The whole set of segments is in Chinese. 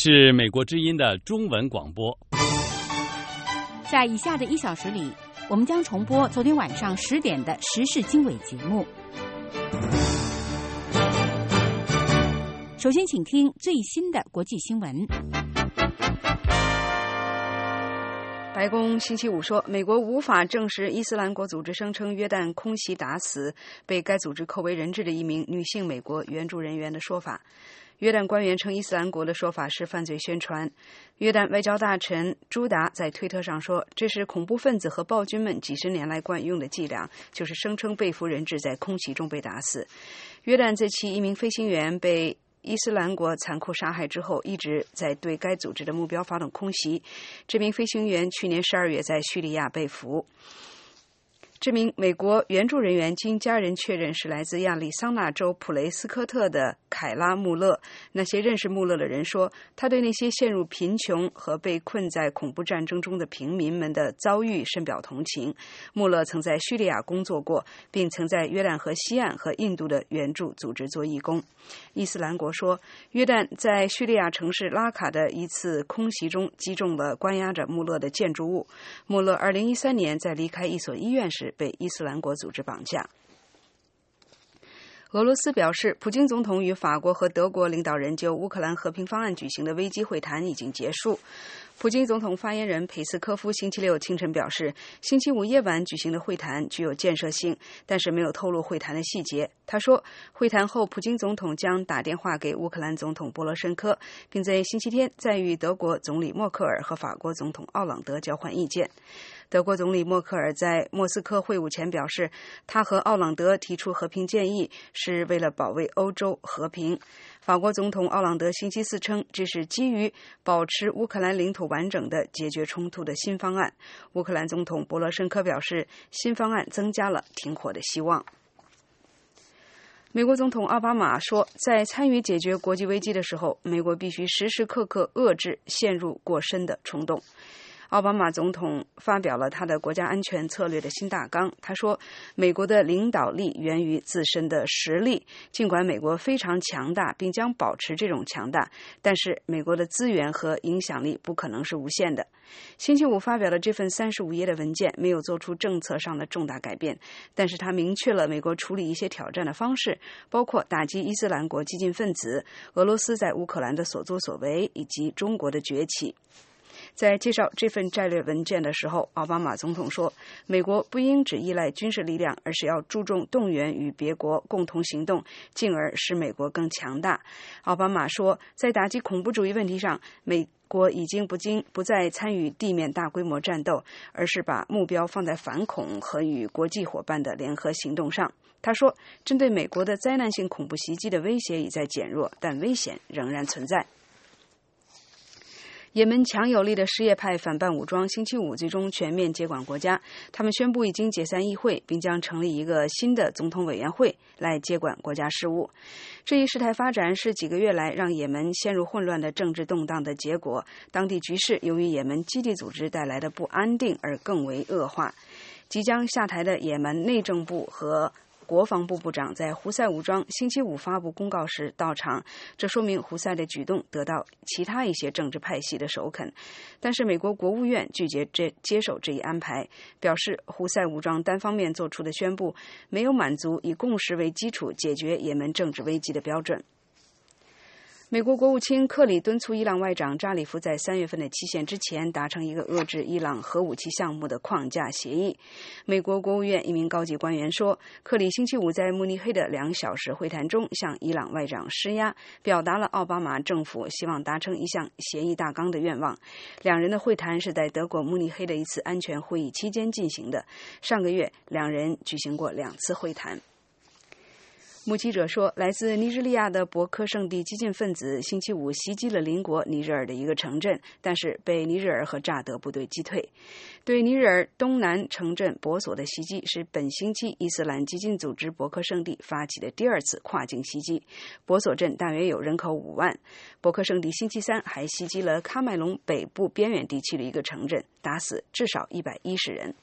是美国之音的中文广播。 在以下的1小时里，我们将重播昨天晚上10点的时事经纬节目。首先，请听最新的国际新闻。 白宫星期五说，美国无法证实伊斯兰国组织声称约旦空袭打死被该组织扣为人质的一名女性美国援助人员的说法。约旦官员称伊斯兰国的说法是犯罪宣传。约旦外交大臣朱达在推特上说，这是恐怖分子和暴君们几十年来惯用的伎俩，就是声称被俘人质在空袭中被打死。约旦在其一名飞行员被伊斯兰国残酷杀害之后，一直在对该组织的目标发动空袭。这名飞行员去年12月在叙利亚被俘。这名美国援助人员经家人确认是来自亚利桑那州普雷斯科特的凯拉·穆勒。那些认识穆勒的人说，他对那些陷入贫穷和被困在恐怖战争中的平民们的遭遇深表同情。穆勒曾在叙利亚工作过，并曾在约旦河西岸和印度的援助组织做义工。伊斯兰国说，约旦在叙利亚城市拉卡的一次空袭中击中了关押着穆勒的建筑物。穆勒2013年在离开一所医院时被伊斯兰国组织绑架。俄罗斯表示，普京总统与法国和德国领导人就乌克兰和平方案举行的危机会谈已经结束。普京总统发言人佩斯科夫星期六清晨表示，星期五夜晚举行的会谈具有建设性，但是没有透露会谈的细节。他说，会谈后普京总统将打电话给乌克兰总统波罗申科，并在星期天再与德国总理默克尔和法国总统奥朗德交换意见。德国总理默克尔在莫斯科会晤前表示，他和奥朗德提出和平建议是为了保卫欧洲和平。法国总统奥朗德星期四称，这是基于保持乌克兰领土完整的解决冲突的新方案。乌克兰总统波罗申科表示，新方案增加了停火的希望。美国总统奥巴马说，在参与解决国际危机的时候，美国必须时时刻刻遏制陷入过深的冲动。奥巴马总统发表了他的国家安全策略的新大纲。他说，美国的领导力源于自身的实力，尽管美国非常强大并将保持这种强大，但是美国的资源和影响力不可能是无限的。星期五发表的这份35页的文件没有做出政策上的重大改变，但是他明确了美国处理一些挑战的方式，包括打击伊斯兰国激进分子、俄罗斯在乌克兰的所作所为以及中国的崛起。在介绍这份战略文件的时候，奥巴马总统说，美国不应只依赖军事力量，而是要注重动员与别国共同行动，进而使美国更强大。奥巴马说，在打击恐怖主义问题上，美国已经不再参与地面大规模战斗，而是把目标放在反恐和与国际伙伴的联合行动上。他说，针对美国的灾难性恐怖袭击的威胁已在减弱，但危险仍然存在。也门强有力的什叶派反叛武装星期五最终全面接管国家，他们宣布已经解散议会，并将成立一个新的总统委员会来接管国家事务。这一事态发展是几个月来让也门陷入混乱的政治动荡的结果，当地局势由于也门基地组织带来的不安定而更为恶化。即将下台的也门内政部和国防部部长在胡塞武装星期五发布公告时到场，这说明胡塞的举动得到其他一些政治派系的首肯，但是美国国务院拒绝接受这一安排，表示胡塞武装单方面做出的宣布没有满足以共识为基础解决也门政治危机的标准。美国国务卿克里敦促伊朗外长扎里夫在3月份的期限之前达成一个遏制伊朗核武器项目的框架协议。美国国务院一名高级官员说，克里星期五在慕尼黑的2小时会谈中向伊朗外长施压，表达了奥巴马政府希望达成一项协议大纲的愿望。两人的会谈是在德国慕尼黑的一次安全会议期间进行的。上个月两人举行过2次会谈。目击者说，来自尼日利亚的博科圣地激进分子星期五袭击了邻国尼日尔的一个城镇，但是被尼日尔和乍得部队击退。对尼日尔东南城镇博索的袭击是本星期伊斯兰激进组织博科圣地发起的第2次跨境袭击。博索镇大约有人口5万。博科圣地星期三还袭击了喀麦隆北部边远地区的一个城镇，打死至少110人。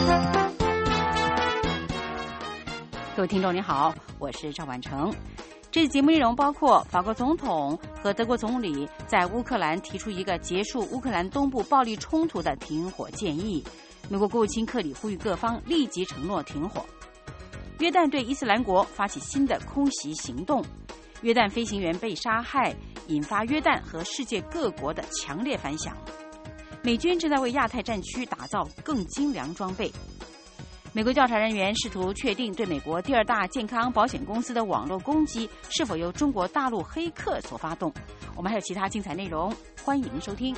各位听众您好，我是赵婉成。 这次节目内容包括法国总统和德国总理在乌克兰提出一个结束乌克兰东部暴力冲突的停火建议，美国国务卿克里呼吁各方立即承诺停火。约旦对伊斯兰国发起新的空袭行动，约旦飞行员被杀害，引发约旦和世界各国的强烈反响。美军正在为亚太战区打造更精良装备。美国调查人员试图确定对美国第二大健康保险公司的网络攻击是否由中国大陆黑客所发动。我们还有其他精彩内容，欢迎收听。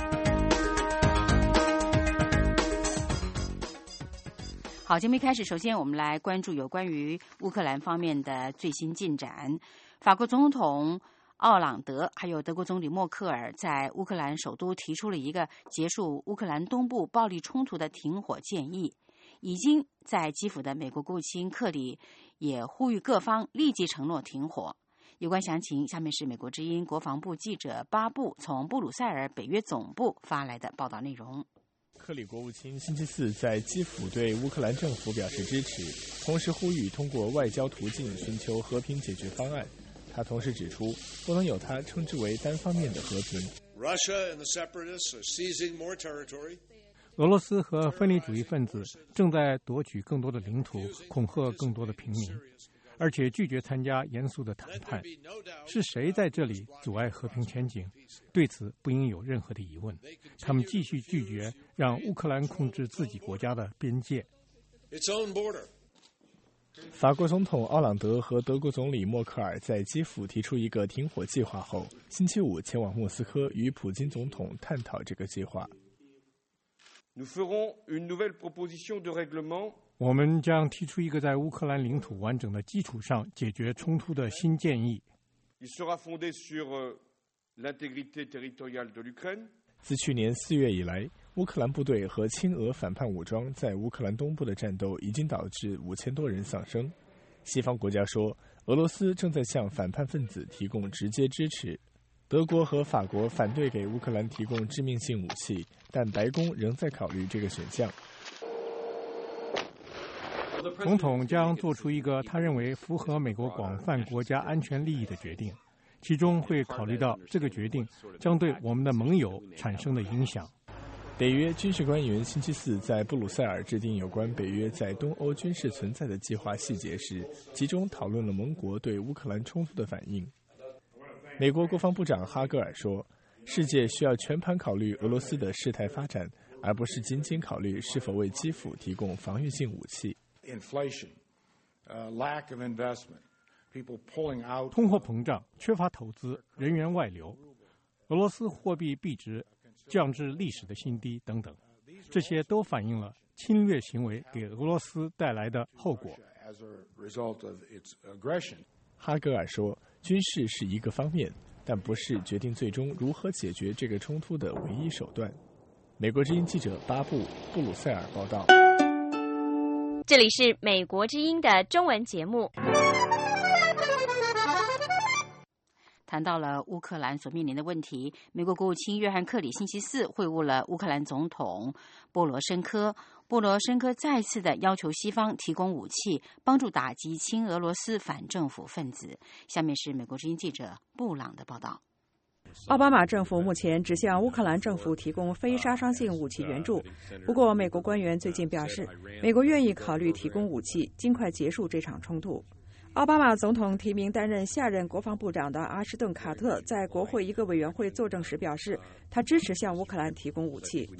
好，节目一开始，首先我们来关注有关于乌克兰方面的最新进展。法国总统奥朗德还有德国总理默克尔在乌克兰首都提出了一个结束乌克兰东部暴力冲突的停火建议。已经在基辅的美国国务卿克里也呼吁各方立即承诺停火。有关详情，下面是美国之音国防部记者巴布从布鲁塞尔北约总部发来的报道内容。 克里国务卿星期四在基辅对乌克兰政府表示支持，同时呼吁通过外交途径寻求和平解决方案。他同时指出，不能有他称之为单方面的和平。 俄罗斯和分离主义分子正在夺取更多的领土，恐吓更多的平民，而且拒绝参加严肃的谈判。是谁在这里阻碍和平前景？对此不应有任何的疑问。他们继续拒绝让乌克兰控制自己国家的边界。 法国总统奥朗德和德国总理默克尔在基辅提出一个停火计划后，星期五前往莫斯科与普京总统探讨这个计划。 我们将提出一个在乌克兰领土完整的基础上解决冲突的新建议。 自去年4月以来，乌克兰部队和亲俄反叛武装在乌克兰东部的战斗已经导致5000多人丧生。西方国家说，俄罗斯正在向反叛分子提供直接支持。德国和法国反对给乌克兰提供致命性武器，但白宫仍在考虑这个选项。 总统将做出一个他认为符合美国广泛国家安全利益的决定，其中会考虑到这个决定将对我们的盟友产生的影响。 北约军事官员星期四在布鲁塞尔制定有关北约在东欧军事存在的计划细节时，集中讨论了盟国对乌克兰冲突的反应。美国国防部长哈格尔说，世界需要全盘考虑俄罗斯的事态发展，而不是仅仅考虑是否为基辅提供防御性武器。 通货膨胀、缺乏投资、人员外流、俄罗斯货币币值降至历史的新低等等，这些都反映了侵略行为给俄罗斯带来的后果。 哈格尔说，军事是一个方面，但不是决定最终如何解决这个冲突的唯一手段。美国之音记者巴布，布鲁塞尔报道。 这里是美国之音的中文节目。 谈到了乌克兰所面临的问题，美国国务卿约翰克里星期四会晤了乌克兰总统波罗申科。波罗申科再次的要求西方提供武器，帮助打击亲俄罗斯反政府分子。下面是美国之音记者布朗的报道。 奥巴马政府目前只向乌克兰政府提供非杀伤性武器援助，不过美国官员最近表示，美国愿意考虑提供武器，尽快结束这场冲突。奥巴马总统提名担任下任国防部长的阿什顿·卡特在国会一个委员会作证时表示，他支持向乌克兰提供武器。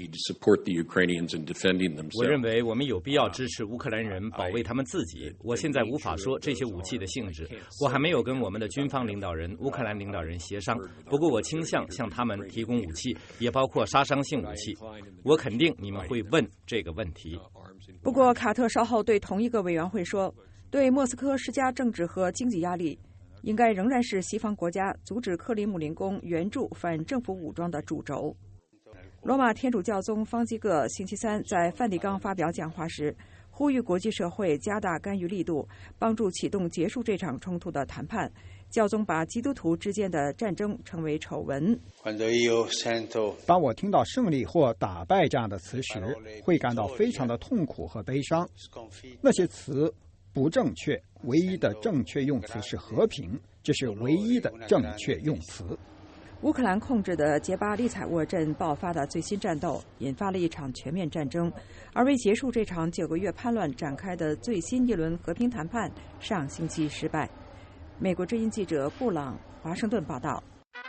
我认为我们有必要支持乌克兰人保卫他们自己。我现在无法说这些武器的性质，我还没有跟我们的军方领导人、乌克兰领导人协商。不过我倾向向他们提供武器，也包括杀伤性武器。我肯定你们会问这个问题。 不过卡特稍后对同一个委员会说，对莫斯科施加政治和经济压力，应该仍然是西方国家阻止克里姆林宫援助反政府武装的主轴。罗马天主教宗方济各星期三在梵蒂冈发表讲话时，呼吁国际社会加大干预力度，帮助启动结束这场冲突的谈判。教宗把基督徒之间的战争称为丑闻。 当我听到胜利或打败这样的词时，会感到非常的痛苦和悲伤。那些词不正确，唯一的正确用词是和平，这是唯一的正确用词。 乌克兰控制的杰巴利采沃镇爆发的最新战斗，引发了一场全面战争，而为结束这场9个月叛乱展开的最新一轮和平谈判，上星期失败。美国之音记者布朗华盛顿报道。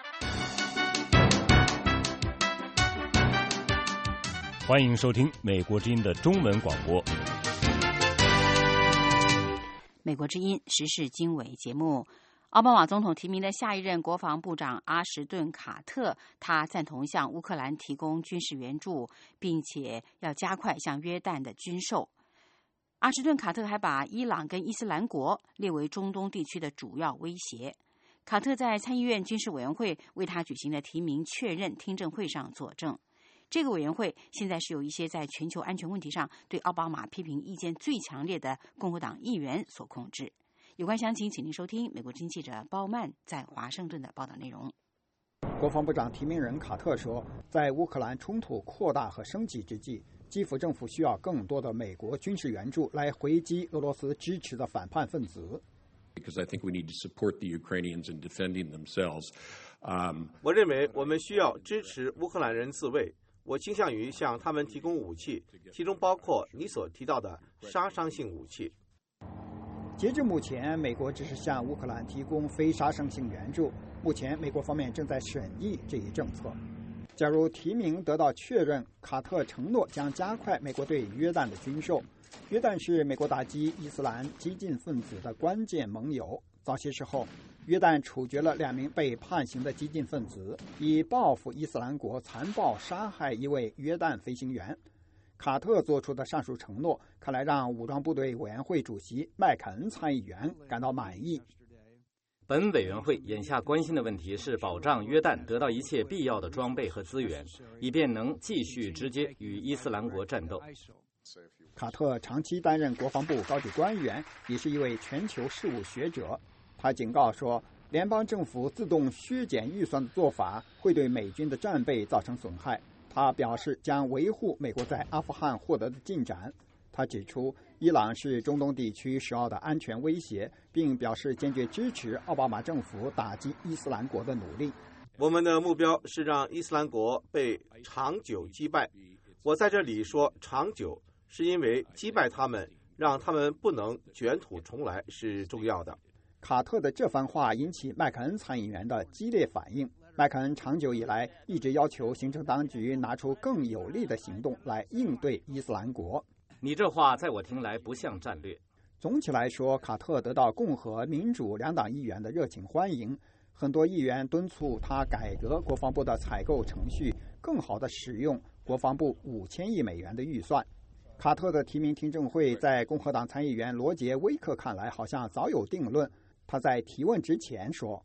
欢迎收听美国之音的中文广播。 美国之音时事经纬节目。奥巴马总统提名的下一任国防部长阿什顿·卡特，他赞同向乌克兰提供军事援助，并且要加快向约旦的军售。阿什顿·卡特还把伊朗跟伊斯兰国列为中东地区的主要威胁。卡特在参议院军事委员会为他举行的提名确认听证会上作证。这个委员会现在是由一些在全球安全问题上对奥巴马批评意见最强烈的共和党议员所控制。有关详情，请您收听美国之音记者鲍曼在华盛顿的报道内容。 国防部长提名人卡特说，在乌克兰冲突扩大和升级之际，基辅政府需要更多的美国军事援助来回击俄罗斯支持的反叛分子。 我认为我们需要支持乌克兰人自卫。我倾向于向他们提供武器，其中包括你所提到的杀伤性武器。 截至目前，美国只是向乌克兰提供非杀伤性援助。目前，美国方面正在审议这一政策。假如提名得到确认，卡特承诺将加快美国对约旦的军售。约旦是美国打击伊斯兰激进分子的关键盟友。早些时候，约旦处决了2名被判刑的激进分子，以报复伊斯兰国残暴杀害一位约旦飞行员。卡特做出的上述承诺，看来让武装部队委员会主席麦肯恩参议员感到满意。 本委员会眼下关心的问题是保障约旦得到一切必要的装备和资源，以便能继续直接与伊斯兰国战斗。 卡特长期担任国防部高级官员，也是一位全球事务学者。他警告说，联邦政府自动削减预算的做法会对美军的战备造成损害。他表示将维护美国在阿富汗获得的进展。他指出，伊朗是中东地区首要的安全威胁，并表示坚决支持奥巴马政府打击伊斯兰国的努力。 我们的目标是让伊斯兰国被长久击败。我在这里说长久，是因为击败他们，让他们不能卷土重来是重要的。 卡特的这番话引起麦肯恩参议员的激烈反应。麦肯恩长久以来一直要求行政当局拿出更有力的行动来应对伊斯兰国。 你这话在我听来不像战略。 总体来说，卡特得到共和、民主2党议员的热情欢迎。很多议员敦促他改革国防部的采购程序，更好地使用国防部5000亿美元的预算。卡特的提名听证会在共和党参议员罗杰·威克看来好像早有定论。他在提问之前说，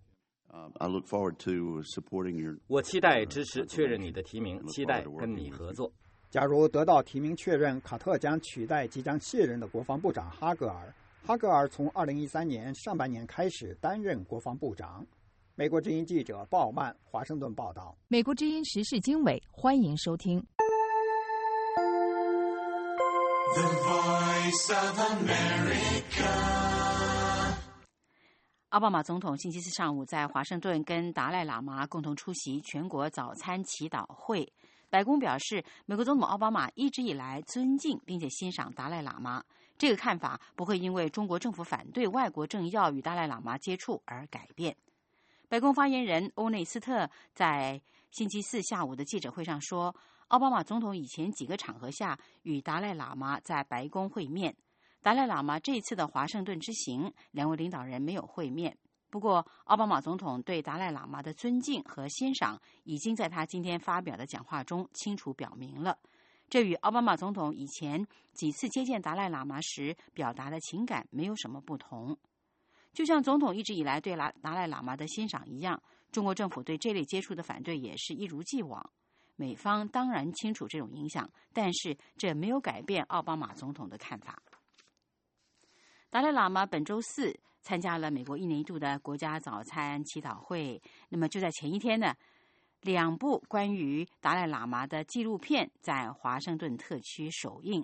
我期待支持确认你的提名，期待跟你合作。 假如得到提名确认，卡特将取代即将卸任的国防部长哈格尔。哈格尔从2013年上半年开始担任国防部长。美国之音记者鲍曼华盛顿报道。 美国之音时事经纬，欢迎收听。The Voice of America。奥巴马总统星期四上午在华盛顿跟达赖喇嘛共同出席全国早餐祈祷会。白宫表示，美国总统奥巴马一直以来尊敬并且欣赏达赖喇嘛，这个看法不会因为中国政府反对外国政要与达赖喇嘛接触而改变。白宫发言人欧内斯特在星期四下午的记者会上说，奥巴马总统以前几个场合下与达赖喇嘛在白宫会面。达赖喇嘛这次的华盛顿之行，2位领导人没有会面。不过，奥巴马总统对达赖喇嘛的尊敬和欣赏已经在他今天发表的讲话中清楚表明了。这与奥巴马总统以前几次接见达赖喇嘛时表达的情感没有什么不同。就像总统一直以来对达赖喇嘛的欣赏一样，中国政府对这类接触的反对也是一如既往。美方当然清楚这种影响，但是这没有改变奥巴马总统的看法。达赖喇嘛本周四参加了美国1年1度的国家早餐祈祷会。那么就在前一天呢，2部关于达赖喇嘛的纪录片在华盛顿特区首映。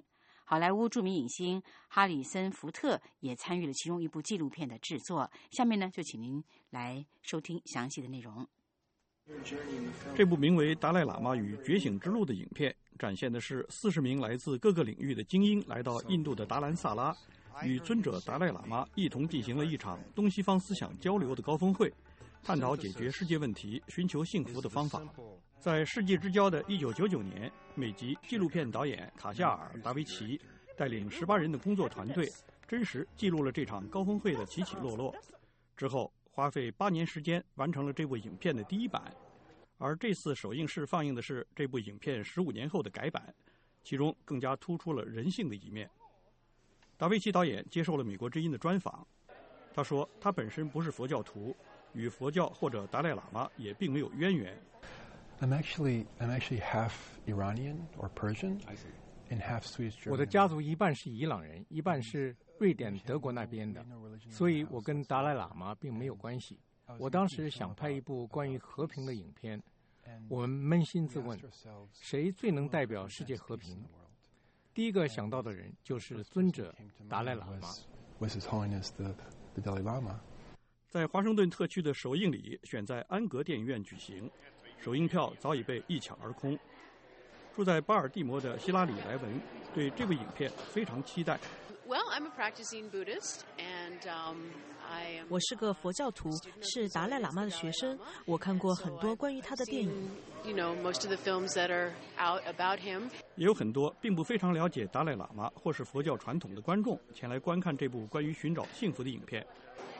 好莱坞著名影星哈里森·福特也参与了其中一部纪录片的制作。下面呢，就请您来收听详细的内容。 这部名为《达赖喇嘛与觉醒之路》的影片，展现的是40名来自各个领域的精英来到印度的达兰萨拉，与尊者达赖喇嘛一同进行了一场东西方思想交流的高峰会，探讨解决世界问题、寻求幸福的方法。在世纪之交的1999年，美籍纪录片导演卡夏尔·达维奇带领18人的工作团队，真实记录了这场高峰会的起起落落。之后花费8年时间完成了这部影片的第一版，而这次首映式放映的是这部影片15年后的改版，其中更加突出了人性的一面。达维奇导演接受了美国之音的专访，他说他本身不是佛教徒，与佛教或者达赖喇嘛也并没有渊源。 I'm actually half Iranian or Persian and half Swedish German. 我的家族一半是伊朗人，一半是瑞典、德国那边的，所以我跟达赖喇嘛并没有关系。我当时想拍一部关于和平的影片，我们扪心自问，谁最能代表世界和平？第一个想到的人就是尊者达赖喇嘛。 Was His Holiness the Dalai Lama? 在华盛顿特区的首映礼选在安格电影院举行，首映票早已被一抢而空。住在巴尔的摩的希拉里·莱文对这部影片非常期待。 我是个佛教徒，是达赖喇嘛的学生。我看过很多关于他的电影。 也有很多并不非常了解达赖喇嘛或是佛教传统的观众前来观看这部关于寻找幸福的影片。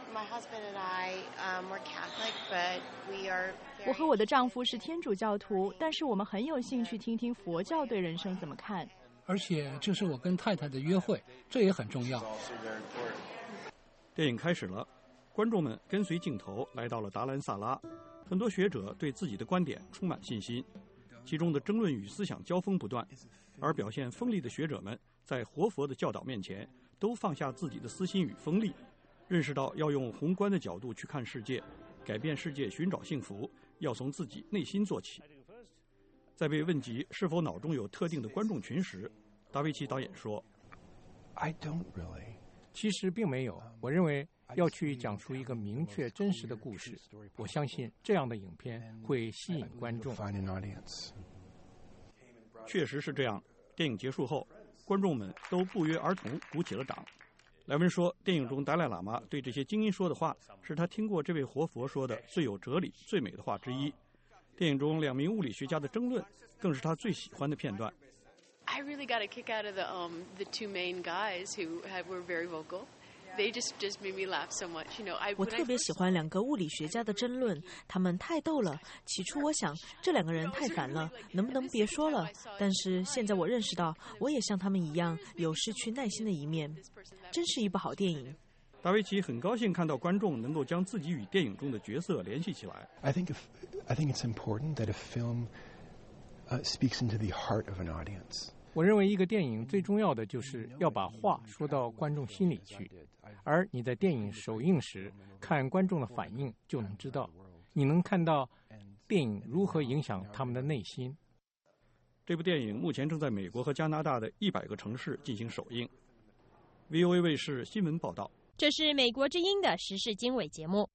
我和我的丈夫是天主教徒，但是我们很有兴趣听听佛教对人生怎么看。 而且这是我跟太太的约会，这也很重要。 电影开始了，观众们跟随镜头来到了达兰萨拉，很多学者对自己的观点充满信心，其中的争论与思想交锋不断，而表现锋利的学者们在活佛的教导面前都放下自己的私心与锋利，认识到要用宏观的角度去看世界，改变世界，寻找幸福，要从自己内心做起。在被问及是否脑中有特定的观众群时，达维奇导演说 I don't really. 其实并没有，我认为要去讲述一个明确真实的故事，我相信这样的影片会吸引观众。 确实是这样，电影结束后，观众们都不约而同鼓起了掌。莱文说，电影中达赖喇嘛对这些精英说的话，是他听过这位活佛说的最有哲理、最美的话之一。电影中2名物理学家的争论，更是他最喜欢的片段。 I really got a kick out of the two main guys who were very vocal. They just made me laugh so much. You know, 我特别喜欢2个物理学家的争论，他们太逗了。起初我想这2个人太烦了，能不能别说了？但是现在我认识到，我也像他们一样有失去耐心的一面。真是一部好电影。 达维奇很高兴看到观众能够将自己与电影中的角色联系起来。 I think it's important that a film speaks into the heart of an audience. 我认为一个电影最重要的就是要把话说到观众心里去，而你在电影首映时看观众的反应，就能知道，你能看到电影如何影响他们的内心。 这部电影目前正在美国和加拿大的100个城市进行首映。VOA 卫视新闻报道。 这是美国之音的时事经纬节目。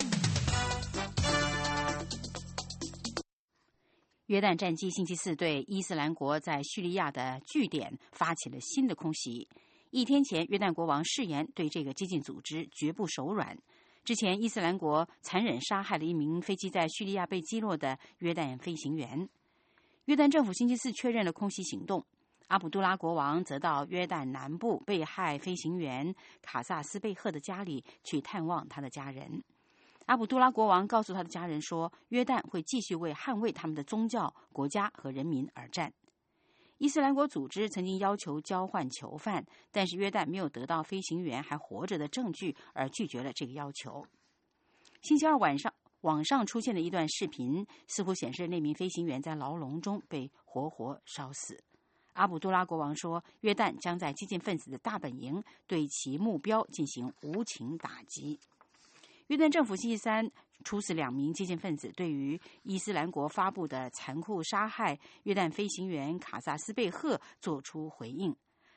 约旦战机星期4对伊斯兰国在叙利亚的据点发起了新的空袭。1天前，约旦国王誓言对这个激进组织绝不手软。之前，伊斯兰国残忍杀害了1名飞机在叙利亚被击落的约旦飞行员。约旦政府星期4确认了空袭行动。阿卜杜拉国王则到约旦南部被害飞行员卡萨斯贝赫的家里去探望他的家人。阿卜杜拉国王告诉他的家人说，约旦会继续为捍卫他们的宗教、国家和人民而战。伊斯兰国组织曾经要求交换囚犯，但是约旦没有得到飞行员还活着的证据，而拒绝了这个要求。星期2晚上，网上出现的一段视频，似乎显示那名飞行员在牢笼中被活活烧死。阿卜杜拉国王说，约旦将在激进分子的大本营对其目标进行无情打击。约旦政府星期3处死2名激进分子，对于伊斯兰国发布的残酷杀害约旦飞行员卡萨斯贝赫作出回应。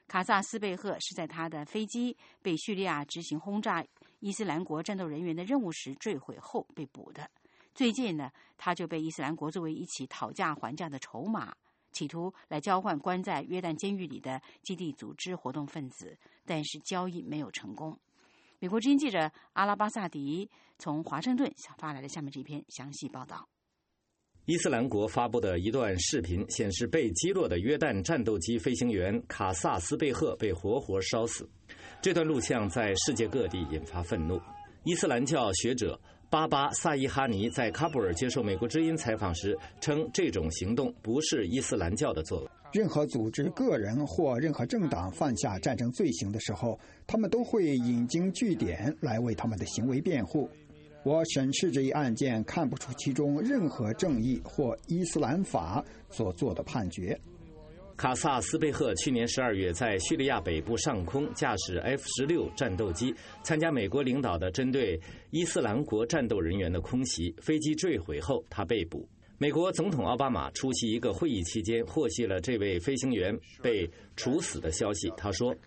卡萨斯贝赫是在他的飞机被叙利亚执行轰炸伊斯兰国战斗人员的任务时坠毁后被捕的。最近呢，他就被伊斯兰国作为一起讨价还价的筹码，企图来交换关在约旦监狱里的基地组织活动分子，但是交易没有成功。美国之音记者阿拉巴萨迪从华盛顿发来了下面这篇详细报道。 伊斯兰国发布的一段视频显示，被击落的约旦战斗机飞行员卡萨斯贝赫被活活烧死。这段录像在世界各地引发愤怒。伊斯兰教学者巴巴萨伊哈尼在喀布尔接受美国之音采访时称，这种行动不是伊斯兰教的作为。 任何组织、个人或任何政党犯下战争罪行的时候，他们都会引经据典来为他们的行为辩护。我审视这一案件，看不出其中任何正义或伊斯兰法所做的判决。 卡萨斯贝赫去年12月在叙利亚北部上空驾驶 F-16 战斗机参加美国领导的针对伊斯兰国战斗人员的空袭，飞机坠毁后他被捕。美国总统奥巴马出席一个会议期间获悉了这位飞行员被处死的消息。他说，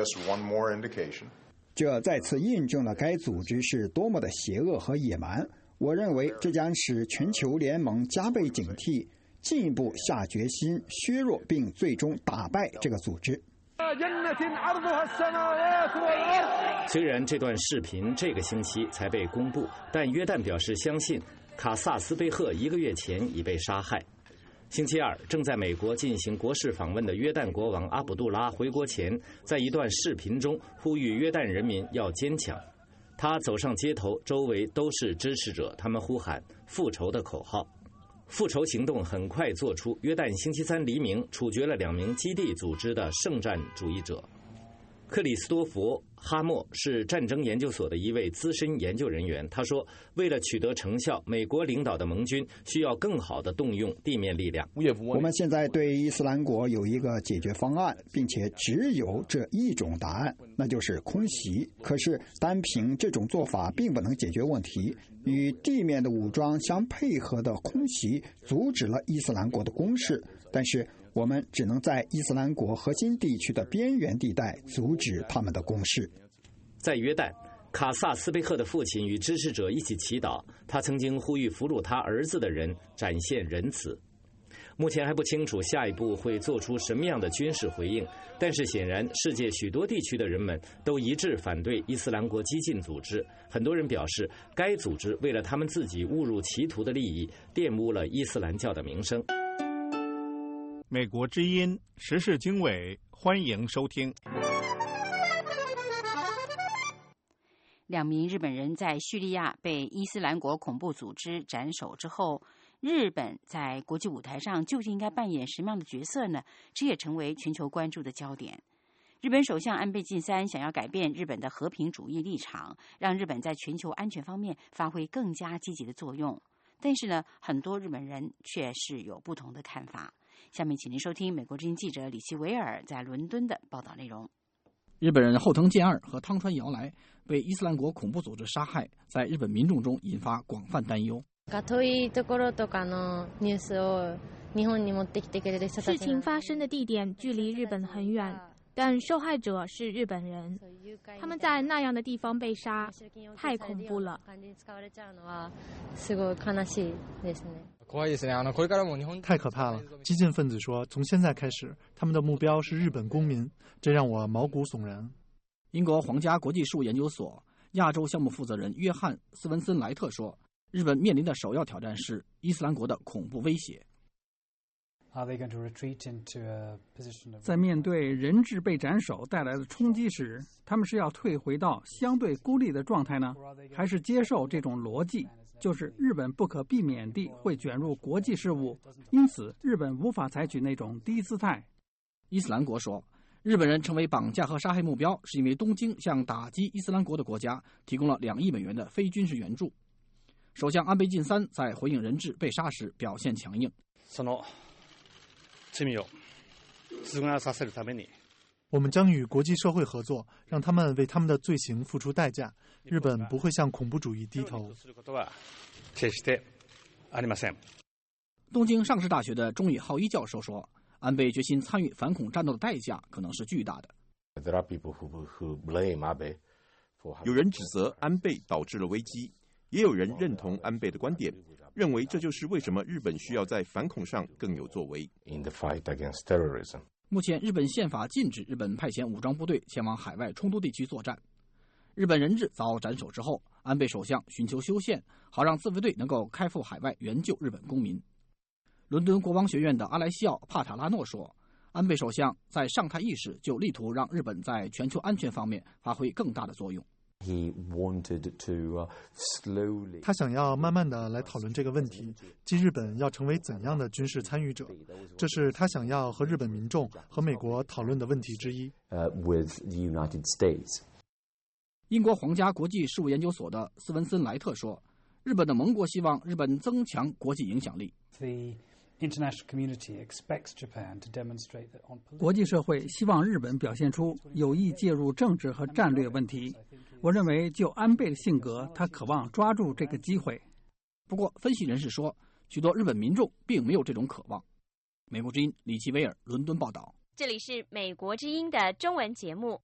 这再次印证了该组织是多么的邪恶和野蛮。我认为这将使全球联盟加倍警惕，进一步下决心削弱并最终打败这个组织。 虽然这段视频这个星期才被公布，但约旦表示相信卡萨斯贝赫1个月前已被杀害。星期二，正在美国进行国事访问的约旦国王阿卜杜拉回国前，在一段视频中呼吁约旦人民要坚强。他走上街头，周围都是支持者，他们呼喊复仇的口号。复仇行动很快做出，约旦星期三黎明处决了2名基地组织的圣战主义者。克里斯多弗·哈默是战争研究所的一位资深研究人员。他说，为了取得成效，美国领导的盟军需要更好地动用地面力量。 我们现在对伊斯兰国有一个解决方案，并且只有这一种答案，那就是空袭。可是单凭这种做法并不能解决问题。与地面的武装相配合的空袭阻止了伊斯兰国的攻势，但是我们只能在伊斯兰国核心地区的边缘地带阻止他们的攻势。 在约旦，卡萨斯贝赫的父亲与支持者一起祈祷，他曾经呼吁俘虏他儿子的人展现仁慈。目前还不清楚下一步会做出什么样的军事回应，但是显然世界许多地区的人们都一致反对伊斯兰国激进组织。很多人表示，该组织为了他们自己误入歧途的利益，玷污了伊斯兰教的名声。 美国之音时事经纬，欢迎收听。 2名日本人在叙利亚被伊斯兰国恐怖组织斩首之后，日本在国际舞台上究竟应该扮演什么样的角色呢？这也成为全球关注的焦点。日本首相安倍晋三想要改变日本的和平主义立场，让日本在全球安全方面发挥更加积极的作用。但是呢，很多日本人却是有不同的看法。下面请您收听美国之音记者李希维尔在伦敦的报道内容。 日本人后藤健二和汤川遥来被伊斯兰国恐怖组织杀害，在日本民众中引发广泛担忧。 事情发生的地点距离日本很远，但受害者是日本人，他们在那样的地方被杀，太恐怖了。 太可怕了！激进分子说，从现在开始，他们的目标是日本公民，这让我毛骨悚然。 英国皇家国际事务研究所亚洲项目负责人约翰·斯文森莱特说，日本面临的首要挑战是伊斯兰国的恐怖威胁。 在面对人质被斩首带来的冲击时，他们是要退回到相对孤立的状态呢，还是接受这种逻辑，就是日本不可避免地会卷入国际事务，因此日本无法采取那种低姿态？ 伊斯兰国说，日本人成为绑架和杀害目标，是因为东京向打击伊斯兰国的国家提供了2亿美元的非军事援助。首相安倍晋三在回应人质被杀时表现强硬。 我们将与国际社会合作，让他们为他们的罪行付出代价。日本不会向恐怖主义低头。 东京上智大学的中野浩一教授说， 安倍决心参与反恐战斗的代价可能是巨大的。 有人指责安倍导致了危机，也有人认同安倍的观点，认为这就是为什么日本需要在反恐上更有作为。 目前，日本宪法禁止日本派遣武装部队前往海外冲突地区作战。日本人质遭斩首之后，安倍首相寻求修宪，好让自卫队能够开赴海外援救日本公民。伦敦国王学院的阿莱西奥·帕塔拉诺说，安倍首相在上台伊始就力图让日本在全球安全方面发挥更大的作用。 他想要慢慢的来讨论这个问题，即日本要成为怎样的军事参与者，这是他想要和日本民众和美国讨论的问题之一。 英国皇家国际事务研究所的斯文森莱特说，日本的盟国希望日本增强国际影响力。 国际社会希望日本表现出有意介入政治和战略问题。我认为就安倍的性格，他渴望抓住这个机会。 不过，分析人士说，许多日本民众并没有这种渴望。美国之音李奇威尔伦敦报道。 这里是美国之音的中文节目。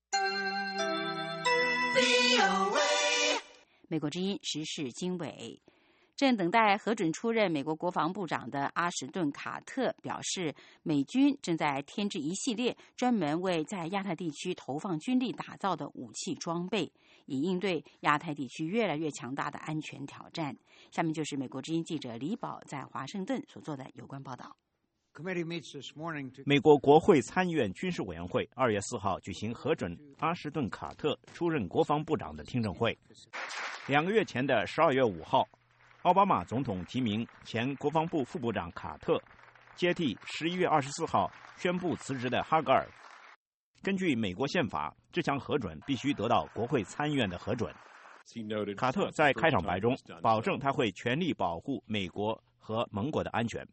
美国之音时事经纬。正等待核准出任美国国防部长的阿什顿·卡特表示，美军正在添置一系列专门为在亚太地区投放军力打造的武器装备，以应对亚太地区越来越强大的安全挑战。下面就是美国之音记者李宝在华盛顿所做的有关报道。 美国国会参议院军事委员会2月4号举行核准阿什顿·卡特出任国防部长的听证会。2个月前的12月5号，奥巴马总统提名前国防部副部长卡特，接替11月24号宣布辞职的哈格尔。根据美国宪法，这项核准必须得到国会参议院的核准。卡特在开场白中保证他会全力保护美国和盟国的安全。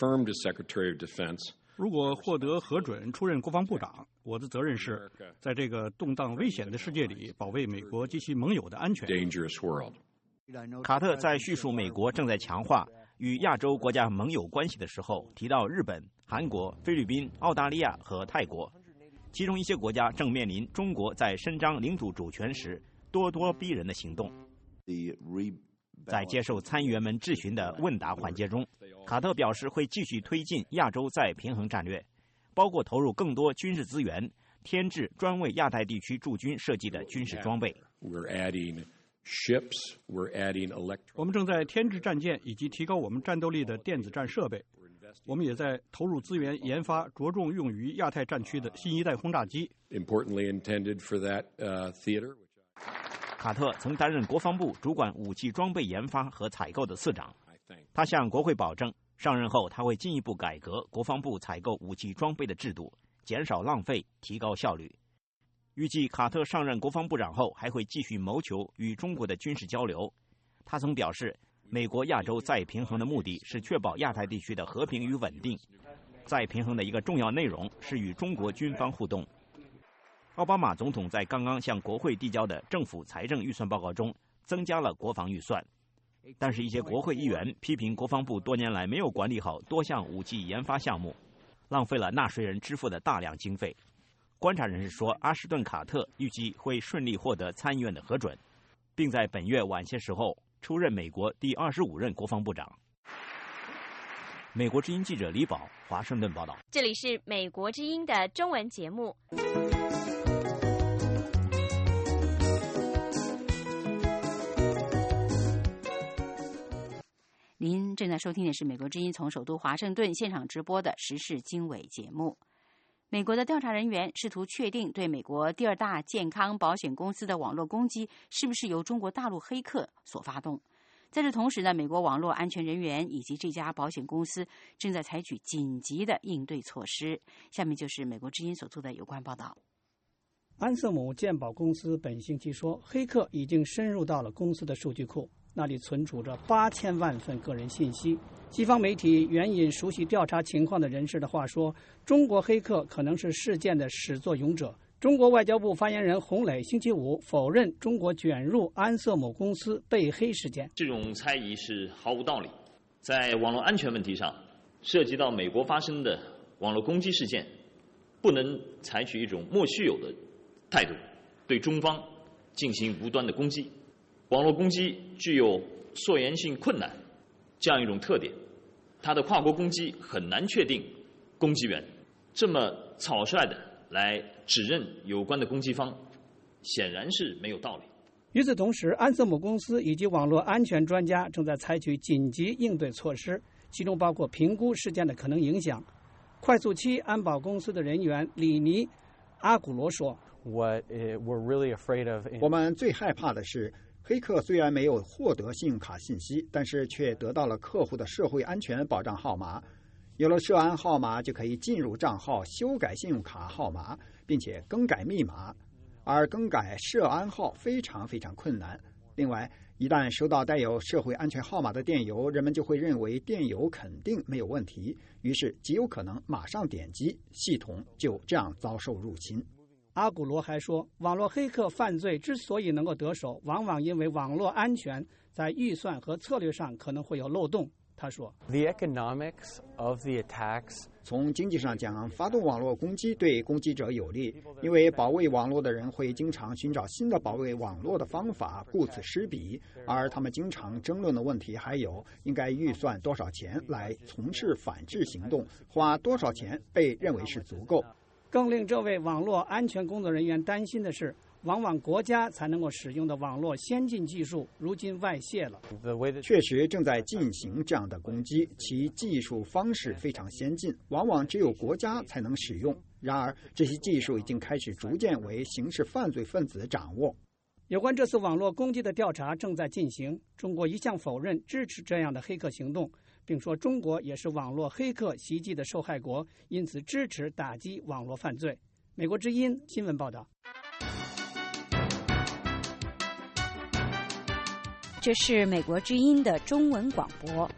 如果获得核准出任国防部长，我的责任是在这个动荡危险的世界里保卫美国及其盟友的安全。 卡特在叙述美国正在强化与亚洲国家盟友关系的时候，提到日本、韩国、菲律宾、澳大利亚和泰国，其中一些国家正面临中国在伸张领土主权时咄咄逼人的行动。在接受参议员们质询的问答环节中，卡特表示会继续推进亚洲再平衡战略，包括投入更多军事资源，添置专为亚太地区驻军设计的军事装备。 我们正在添置战舰以及提高我们战斗力的电子战设备。我们也在投入资源研发着重用于亚太战区的新一代轰炸机。 卡特曾担任国防部主管武器装备研发和采购的次长。他向国会保证，上任后他会进一步改革国防部采购武器装备的制度，减少浪费，提高效率。预计卡特上任国防部长后，还会继续谋求与中国的军事交流。他曾表示，美国亚洲再平衡的目的是确保亚太地区的和平与稳定。再平衡的一个重要内容是与中国军方互动。奥巴马总统在刚刚向国会递交的政府财政预算报告中增加了国防预算，但是一些国会议员批评国防部多年来没有管理好多项武器研发项目，浪费了纳税人支付的大量经费。观察人士说，阿什顿·卡特预计会顺利获得参议院的核准，并在本月晚些时候出任美国第25任国防部长。美国之音记者李宝，华盛顿报道。 这里是美国之音的中文节目。 您正在收听的是美国之音从首都华盛顿现场直播的时事经纬节目。美国的调查人员试图确定对美国第二大健康保险公司的网络攻击是不是由中国大陆黑客所发动。在这同时呢，美国网络安全人员以及这家保险公司正在采取紧急的应对措施。下面就是美国之音所做的有关报道。 安瑟姆健保公司本星期说，黑客已经深入到了公司的数据库，那里存储着8000万份个人信息。西方媒体援引熟悉调查情况的人士的话说，中国黑客可能是事件的始作俑者。中国外交部发言人洪磊星期五否认中国卷入安瑟姆公司被黑事件。 这种猜疑是毫无道理。在网络安全问题上，涉及到美国发生的网络攻击事件，不能采取一种莫须有的态度对中方进行无端的攻击。网络攻击具有溯源性困难这样一种特点，它的跨国攻击很难确定攻击源，这么草率的来指认有关的攻击方，显然是没有道理。 与此同时，安瑟姆公司以及网络安全专家正在采取紧急应对措施，其中包括评估事件的可能影响。快速期安保公司的人员里尼·阿古罗说：“ 我们最害怕的是，黑客虽然没有获得信用卡信息，但是却得到了客户的社会安全保障号码。有了涉安号码，就可以进入账号、修改信用卡号码，并且更改密码。而更改涉安号非常困难。另外，一旦收到带有社会安全号码的电邮，人们就会认为电邮肯定没有问题，于是极有可能马上点击，系统就这样遭受入侵。” 阿古罗还说，网络黑客犯罪之所以能够得手，往往因为网络安全在预算和策略上可能会有漏洞。他说， 从经济上讲，发动网络攻击对攻击者有利，因为保卫网络的人会经常寻找新的保卫网络的方法，顾此失彼。而他们经常争论的问题还有应该预算多少钱来从事反制行动，花多少钱被认为是足够。 更令这位网络安全工作人员担心的是，往往国家才能够使用的网络先进技术如今外泄了。 确实正在进行这样的攻击，其技术方式非常先进，往往只有国家才能使用。然而这些技术已经开始逐渐为刑事犯罪分子掌握。 有关这次网络攻击的调查正在进行，中国一向否认支持这样的黑客行动，并说中国也是网络黑客袭击的受害国，因此支持打击网络犯罪。美国之音新闻报道。 这是美国之音的中文广播。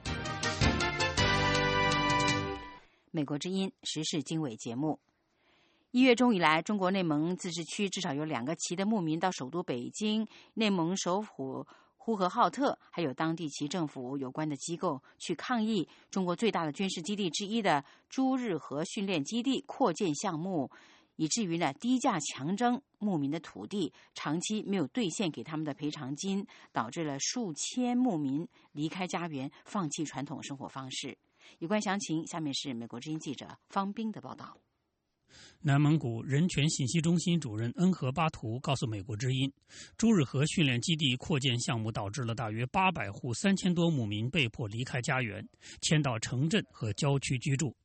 美国之音时事经纬节目。1月中以来，中国内蒙自治区至少有2个旗的牧民到首都北京、内蒙首府呼和浩特，还有当地旗政府有关的机构去抗议中国最大的军事基地之一的朱日和训练基地扩建项目，以至于低价强征牧民的土地，长期没有兑现给他们的赔偿金，导致了数千牧民离开家园，放弃传统生活方式。有关详情，下面是美国之音记者方斌的报道。 南蒙古人权信息中心主任恩和巴图告诉美国之音，朱日和训练基地扩建项目导致了大约800户3000多牧民被迫离开家园，迁到城镇和郊区居住。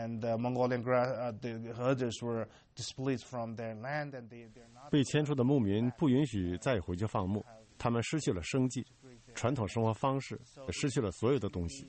被迁出的牧民不允许再回去放牧，他们失去了生计、传统生活方式，失去了所有的东西。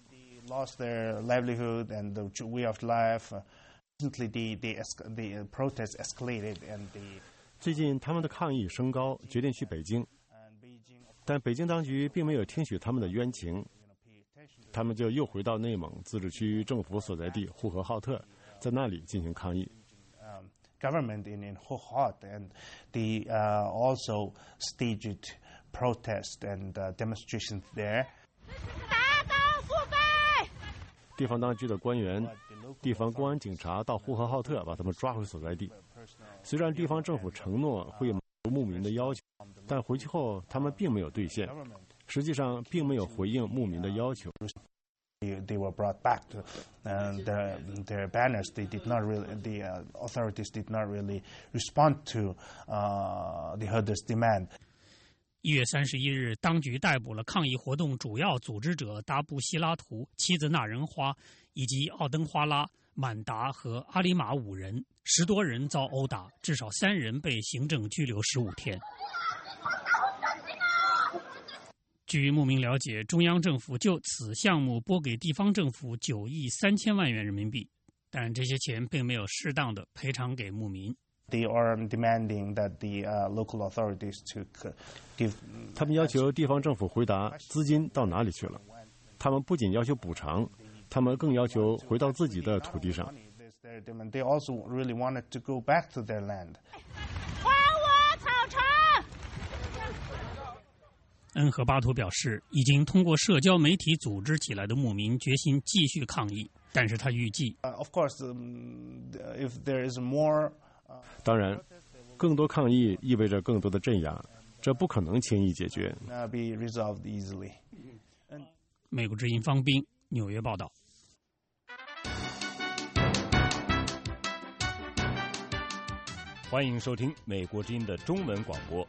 最近他们的抗议升高，决定去北京，但北京当局并没有听取他们的冤情，他们就又回到内蒙自治区政府所在地呼和浩特，在那里进行抗议。 Government in Hohhot and they also staged protests and demonstrations there. 地方当局的官员、地方公安警察到呼和浩特把他们抓回所在地。虽然地方政府承诺会满足牧民的要求，但回去后他们并没有兑现，实际上并没有回应牧民的要求。 They were brought back to their banners. They did not really. The authorities did not really respond to the herders' demand. 1月31日，当局逮捕了抗议活动主要组织者达布希拉图、妻子纳仁花以及奥登花拉、满达和阿里马5人，10多人遭殴打，至少3人被行政拘留15天。据牧民了解，中央政府就此项目拨给地方政府9亿3千万元人民币，但这些钱并没有适当的赔偿给牧民。 They are demanding that the local authorities to give. 他们要求地方政府回答资金到哪里去了。他们不仅要求补偿，他们更要求回到自己的土地上。 They also really wanted to go back to their land. 还我草场！恩和巴图表示，已经通过社交媒体组织起来的牧民决心继续抗议， 但是他预计， 当然，更多抗议意味着更多的镇压，这不可能轻易解决。 美国之音方斌纽约报道。 欢迎收听美国之音的中文广播。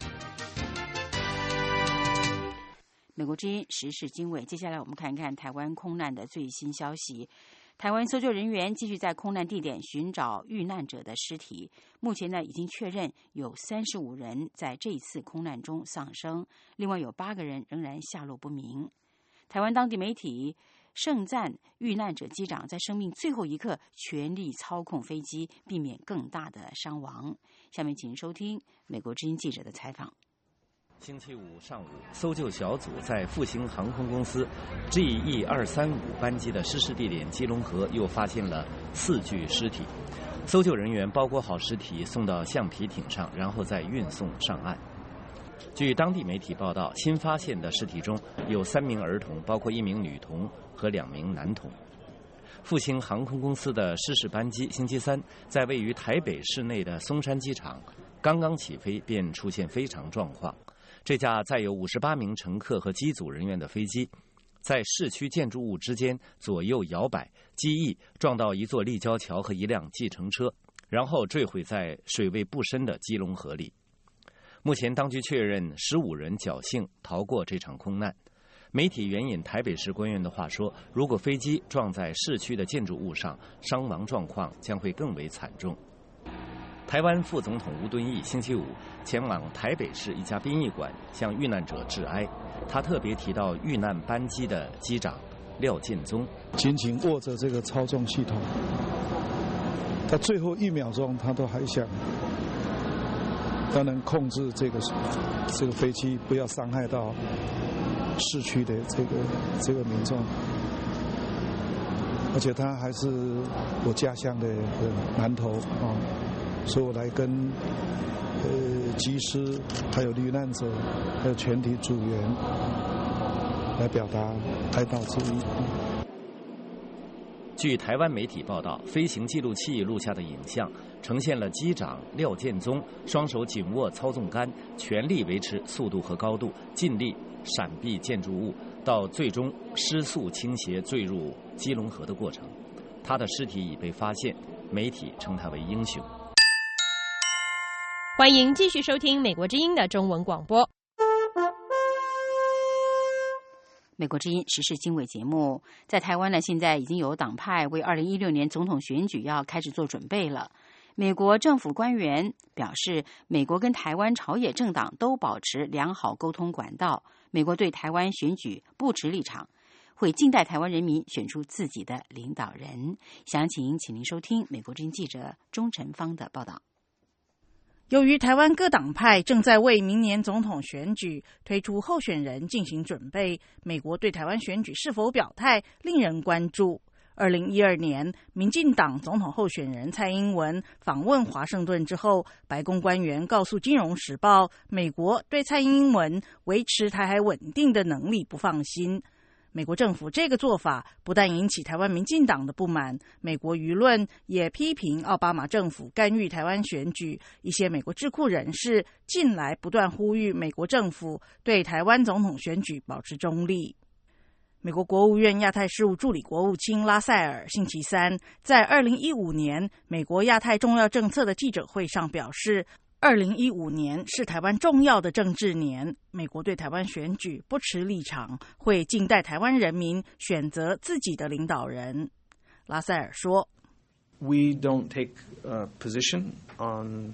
美国之音时事经纬，接下来我们看一看台湾空难的最新消息。台湾搜救人员继续在空难地点寻找遇难者的尸体，目前呢已经确认有35人在这一次空难中丧生，另外有8个人仍然下落不明。台湾当地媒体盛赞遇难者机长在生命最后一刻全力操控飞机，避免更大的伤亡。下面请收听美国之音记者的采访。 星期五上午，搜救小组在复兴航空公司 GE235 班机的失事地点基隆河又发现了4具尸体。搜救人员包裹好尸体送到橡皮艇上，然后再运送上岸。据当地媒体报道，新发现的尸体中有3名儿童，包括1名女童和2名男童。复兴航空公司的失事班机星期三在位于台北市内的松山机场刚刚起飞，便出现非常状况。这架载有58名乘客和机组人员的飞机，在市区建筑物之间左右摇摆，机翼撞到一座立交桥和一辆计程车，然后坠毁在水位不深的基隆河里。目前当局确认15人侥幸逃过这场空难。媒体援引台北市官员的话说，如果飞机撞在市区的建筑物上，伤亡状况将会更为惨重。台湾副总统吴敦义星期五前往台北市一家殡仪馆向遇难者致哀，他特别提到遇难班机的机长廖建宗， 紧紧握着这个操纵系统，他最后1秒钟他都还想他能控制这个飞机不要伤害到市区的这个民众，而且他还是我家乡的南投啊，所以我来跟机师还有罹难者还有全体组员来表达哀悼之意。 据台湾媒体报道，飞行记录器录下的影像呈现了机长廖建宗双手紧握操纵杆，全力维持速度和高度，尽力闪避建筑物，到最终失速倾斜坠入基隆河的过程。他的尸体已被发现，媒体称他为英雄。 欢迎继续收听美国之音的中文广播。 美国之音时事经纬节目，在台湾呢，现在已经有党派为2016年总统选举要开始做准备了。美国政府官员表示，美国跟台湾朝野政党都保持良好沟通管道，美国对台湾选举不持立场，会静待台湾人民选出自己的领导人。详情请您收听美国之音记者钟晨芳的报道。 由于台湾各党派正在为明年总统选举推出候选人进行准备，美国对台湾选举是否表态令人关注。2012年，民进党总统候选人蔡英文访问华盛顿之后，白宫官员告诉《金融时报》，美国对蔡英文维持台海稳定的能力不放心。美国政府这个做法不但引起台湾民进党的不满，美国舆论也批评奥巴马政府干预台湾选举。一些美国智库人士近来不断呼吁美国政府对台湾总统选举保持中立。美国国务院亚太事务助理国务卿拉塞尔星期三在2015年美国亚太重要政策的记者会上表示，2015年是台湾重要的政治年，美国对台湾选举不持立场，会静待台湾人民选择自己的领导人。拉塞尔说 ：“We don't take a position on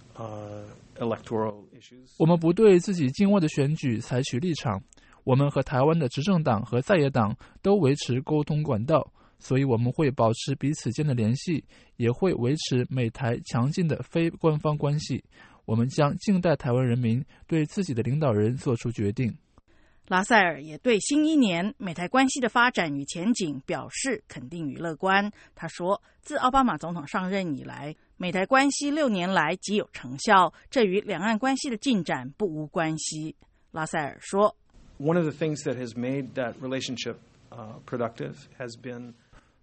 electoral issues。 我们不对自己境外的选举采取立场。我们和台湾的执政党和在野党都维持沟通管道，所以我们会保持彼此间的联系，也会维持美台强劲的非官方关系。我们将静待台湾人民对自己的领导人做出决定。” 拉塞尔也对新一年美台关系的发展与前景表示肯定与乐观。他说，自奥巴马总统上任以来，美台关系6年来极有成效，这与两岸关系的进展不无关系。拉塞尔说， One of the things that has made that relationship productive has been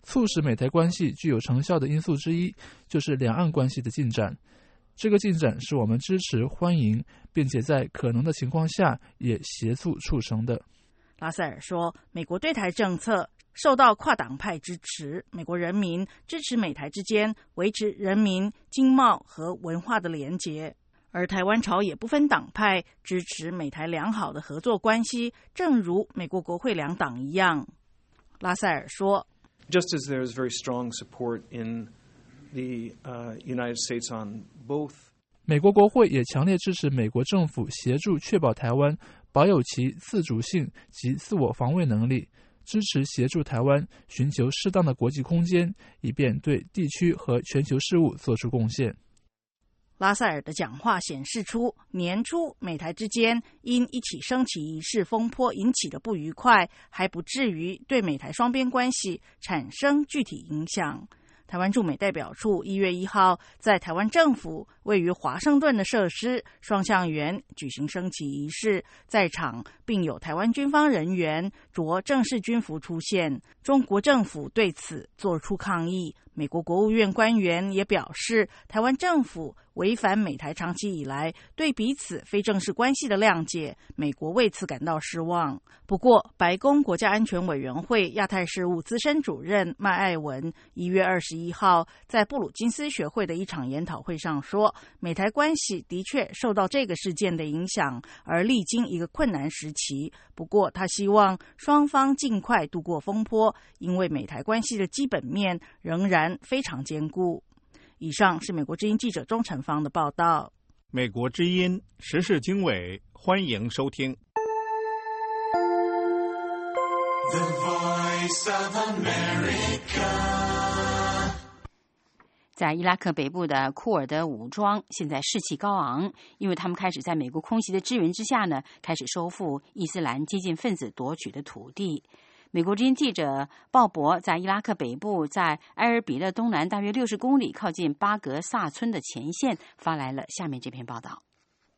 促使美台关系具有成效的因素之一，就是两岸关系的进展。这个进展是我们支持、欢迎，并且在可能的情况下也协助促成的。 拉塞尔说，美国对台政策受到跨党派支持，美国人民支持美台之间维持人民、经贸和文化的连结，而台湾朝野不分党派支持美台良好的合作关系，正如美国国会两党一样。拉塞尔说 Just as there is very strong support in the United States on both 美国国会也强烈支持美国政府协助确保台湾保有其自主性及自我防卫能力，支持协助台湾寻求适当的国际空间，以便对地区和全球事务做出贡献。 拉塞尔的讲话显示出，年初美台之间因一起升旗仪式风波引起的不愉快，还不至于对美台双边关系产生具体影响。台湾驻美代表处1月1号在台湾政府位于华盛顿的设施双橡园举行升旗仪式，在场并有台湾军方人员着正式军服出现。中国政府对此作出抗议。美国国务院官员也表示，台湾政府违反美台长期以来对彼此非正式关系的谅解，美国为此感到失望。不过，白宫国家安全委员会亚太事务资深主任麦艾文1月21号在布鲁金斯学会的一场研讨会上说，美台关系的确受到这个事件的影响，而历经一个困难时期。不过，他希望双方尽快度过风波，因为美台关系的基本面仍然非常坚固。以上是美国之音记者钟成芳的报道。 美国之音时事经纬，欢迎收听。The Voice of America。在伊拉克北部的库尔德武装现在士气高昂，因为他们开始在美国空袭的支援之下呢，开始收复伊斯兰激进分子夺取的土地。美国之音记者鲍勃在伊拉克北部，在埃尔比勒东南大约60公里，靠近巴格萨村的前线，发来了下面这篇报道。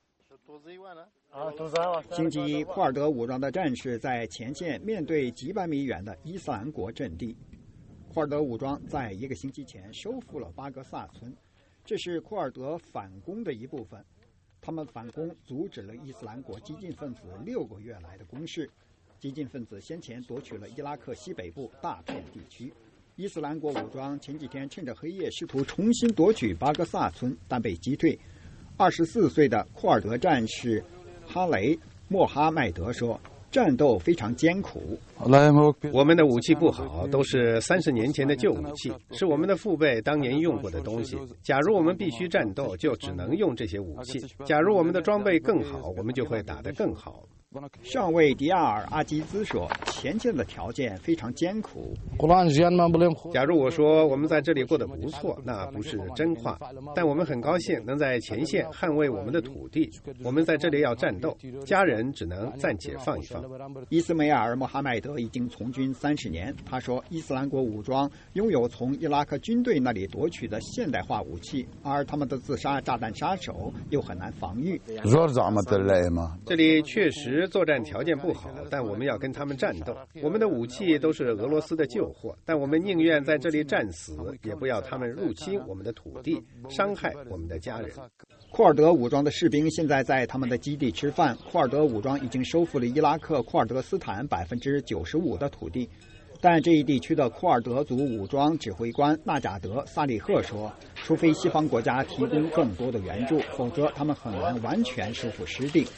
星期一，库尔德武装的战士在前线面对几百米远的伊斯兰国阵地。库尔德武装在1个星期前收复了巴格萨村，这是库尔德反攻的一部分。他们反攻阻止了伊斯兰国激进分子6个月来的攻势。激进分子先前夺取了伊拉克西北部大片地区。伊斯兰国武装前几天趁着黑夜试图重新夺取巴格萨村，但被击退。24岁的库尔德战士哈雷·莫哈迈德说，战斗非常艰苦。 我们的武器不好，都是30年前的旧武器，是我们的父辈当年用过的东西。假如我们必须战斗，就只能用这些武器。假如我们的装备更好，我们就会打得更好。 上尉迪亚尔·阿基兹说，前线的条件非常艰苦。 假如我说我们在这里过得不错，那不是真话，但我们很高兴能在前线捍卫我们的土地。我们在这里要战斗，家人只能暂且放一放。 伊斯梅尔·穆哈迈德已经从军30年，他说，伊斯兰国武装拥有从伊拉克军队那里夺取的现代化武器，而他们的自杀炸弹杀手又很难防御。 这里确实作战条件不好，但我们要跟他们战斗。我们的武器都是俄罗斯的旧货，但我们宁愿在这里战死，也不要他们入侵我们的土地，伤害我们的家人。 库尔德武装的士兵现在在他们的基地吃饭。库尔德武装已经收复了伊拉克库尔德斯坦95%的土地，但这一地区的库尔德族武装指挥官纳贾德·萨利赫说，除非西方国家提供更多的援助，否则他们很难完全收复失地。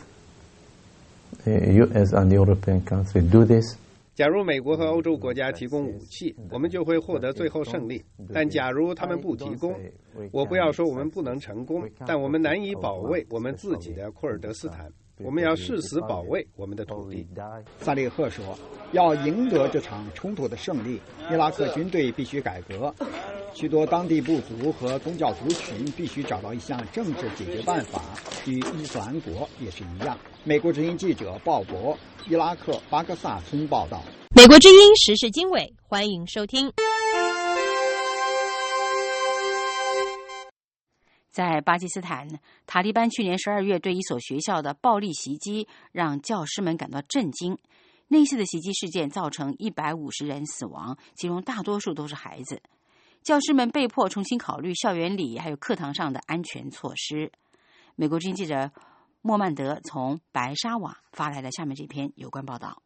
US and European countries do this. 假如美国和欧洲国家提供武器，我们就会获得最后胜利。但假如他们不提供，我不要说我们不能成功，但我们难以保卫我们自己的库尔德斯坦。我们要誓死保卫我们的土地。 萨利赫说，要赢得这场冲突的胜利，伊拉克军队必须改革，许多当地部族和宗教族群必须找到一项政治解决办法，与伊斯兰国也是一样。美国之音记者鲍勃，伊拉克巴格萨村报道。 美国之音时事经纬，欢迎收听。 在巴基斯坦，塔利班去年12月对一所学校的暴力袭击让教师们感到震惊。 那次的袭击事件造成150人死亡，其中大多数都是孩子。教师们被迫重新考虑校园里还有课堂上的安全措施。美国之音记者莫曼德从白沙瓦发来了下面这篇有关报道。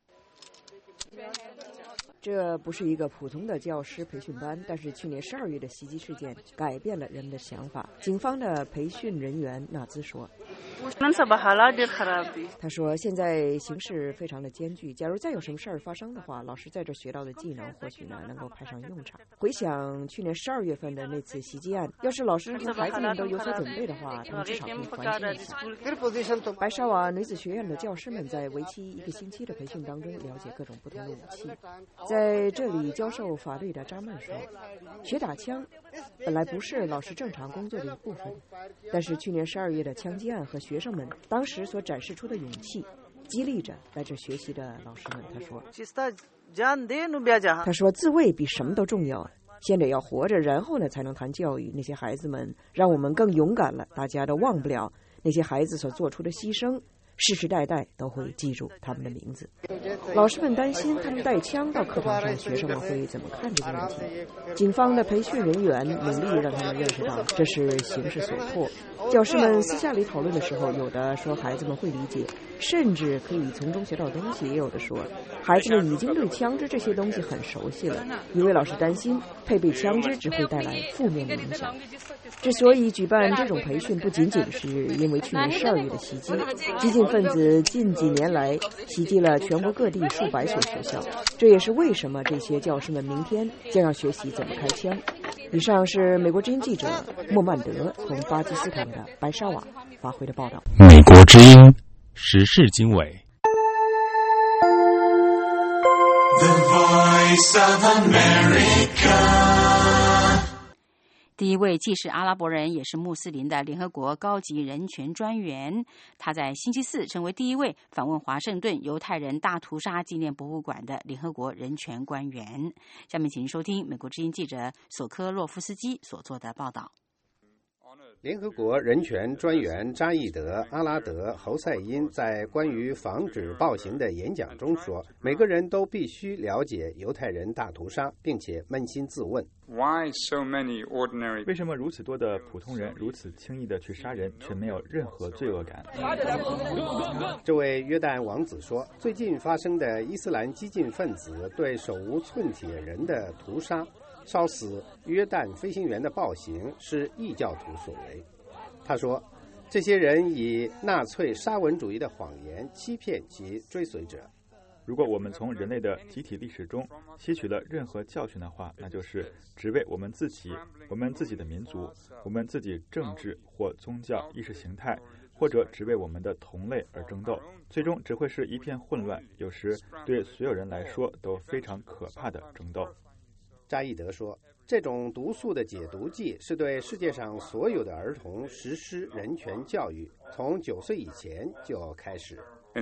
这不是一个普通的教师培训班，但是去年12月的袭击事件改变了人们的想法。警方的培训人员纳兹说，他说现在形势非常的艰巨，假如再有什么事儿发生的话，老师在这学到的技能或许呢能够派上用场。回想去年12月份的那次袭击案，要是老师和孩子们都有所准备的话，他们至少可以缓解一下。白沙瓦女子学院的教师们在为期1个星期的培训当中了解各种不同的武器。在这里教授法律的扎曼说，学打枪本来不是老师正常工作的一部分，但是去年12月的枪击案和学生们当时所展示出的勇气激励着来这学习的老师们。他说自卫比什么都重要，先得要活着，然后呢才能谈教育。那些孩子们让我们更勇敢了，大家都忘不了那些孩子所做出的牺牲，世世代代都会记住他们的名字。老师们担心他们带枪到课堂上，学生们会怎么看这个问题。警方的培训人员努力让他们认识到这是形势所迫。教师们私下里讨论的时候，有的说孩子们会理解，甚至可以从中学到东西，也有的说孩子们已经对枪支这些东西很熟悉了，因为老师担心配备枪支只会带来负面的影响。之所以举办这种培训，不仅仅是因为去年12月的袭击，激进分子近几年来袭击了全国各地数百所学校，这也是为什么这些教师们明天将要学习怎么开枪。以上是美国之音记者莫曼德从巴基斯坦的白沙瓦发回的报道。 美国之音时事经纬。 The Voice of America。 第一位既是阿拉伯人也是穆斯林的联合国高级人权专员，他在星期四成为第一位访问华盛顿犹太人大屠杀纪念博物馆的联合国人权官员。下面请收听美国之音记者索科洛夫斯基所做的报道。 联合国人权专员扎伊德·阿拉德·侯赛因在关于防止暴行的演讲中说，每个人都必须了解犹太人大屠杀，并且扪心自问， 为什么如此多的普通人如此轻易地去杀人，却没有任何罪恶感？ 这位约旦王子说，最近发生的伊斯兰激进分子对手无寸铁人的屠杀，烧死约旦飞行员的暴行是异教徒所为。他说，这些人以纳粹沙文主义的谎言欺骗其追随者。 如果我们从人类的集体历史中吸取了任何教训的话，那就是只为我们自己、我们自己的民族、我们自己政治或宗教意识形态，或者只为我们的同类而争斗，最终只会是一片混乱，有时对所有人来说都非常可怕的争斗。 扎伊德说，这种毒素的解毒剂是对世界上所有的儿童实施人权教育，从9岁以前就开始。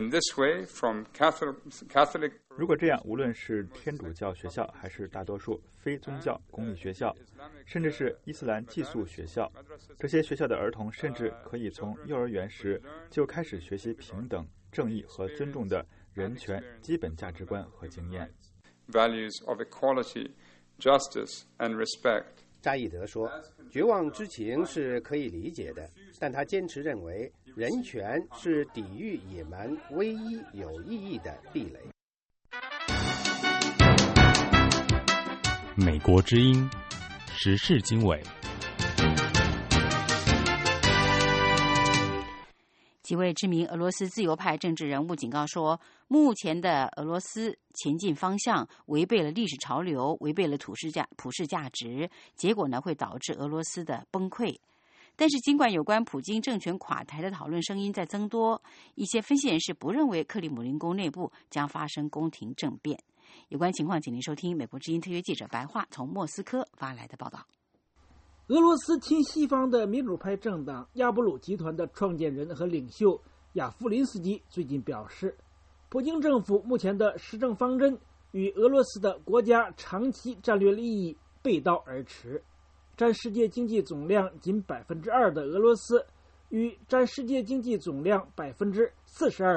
如果这样，无论是天主教学校还是大多数非宗教公立学校，甚至是伊斯兰寄宿学校，这些学校的儿童甚至可以从幼儿园时就开始学习平等、正义和尊重的人权基本价值观和经验。 Values of equality, justice and respect. 扎伊德说，绝望之情是可以理解的，但他坚持认为人权是抵御野蛮唯一有意义的壁垒。 美国之音时事经纬。 几位知名俄罗斯自由派政治人物警告说，目前的俄罗斯前进方向违背了历史潮流，违背了普世价值，结果呢会导致俄罗斯的崩溃。但是尽管有关普京政权垮台的讨论声音在增多，一些分析人士不认为克里姆林宫内部将发生宫廷政变。有关情况请您收听美国之音特约记者白桦从莫斯科发来的报道。 俄罗斯亲西方的民主派政党亚布鲁集团的创建人和领袖亚夫林斯基最近表示，普京政府目前的施政方针与俄罗斯的国家长期战略利益背道而驰。占世界经济总量仅 2% 的俄罗斯与占世界经济总量 42% 的